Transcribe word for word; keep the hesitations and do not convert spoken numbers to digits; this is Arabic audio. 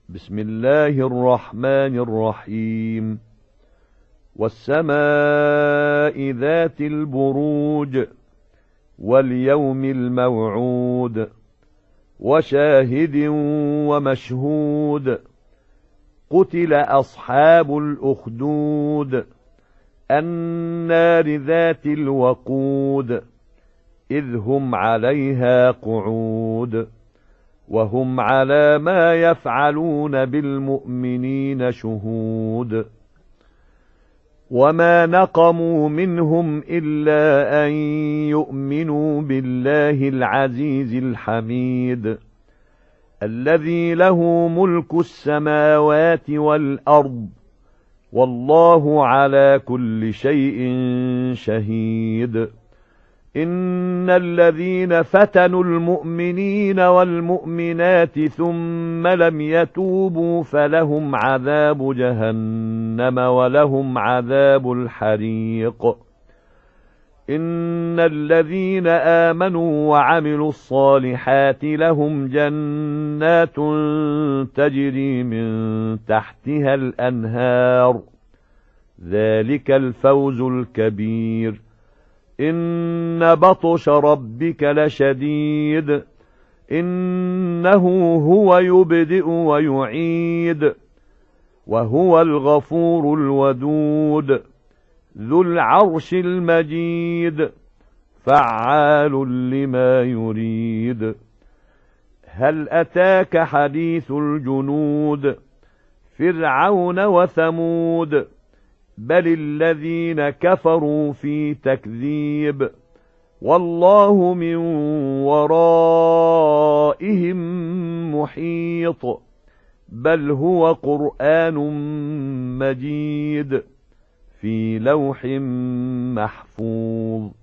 بسم الله الرحمن الرحيم والسماء ذات البروج واليوم الموعود وشاهد ومشهود قتل أصحاب الأخدود النار ذات الوقود إذ هم عليها قعود وهم على ما يفعلون بالمؤمنين شهود وما نقموا منهم إلا أن يؤمنوا بالله العزيز الحميد الذي له ملك السماوات والأرض والله على كل شيء شهيد إن الذين فتنوا المؤمنين والمؤمنات ثم لم يتوبوا فلهم عذاب جهنم ولهم عذاب الحريق إن الذين آمنوا وعملوا الصالحات لهم جنات تجري من تحتها الأنهار ذلك الفوز الكبير إن بطش ربك لشديد إنه هو يبدئ ويعيد وهو الغفور الودود ذو العرش المجيد فعال لما يريد هل أتاك حديث الجنود فرعون وثمود بل الذين كفروا في تكذيب والله من ورائهم محيط بل هو قرآن مجيد في لوح محفوظ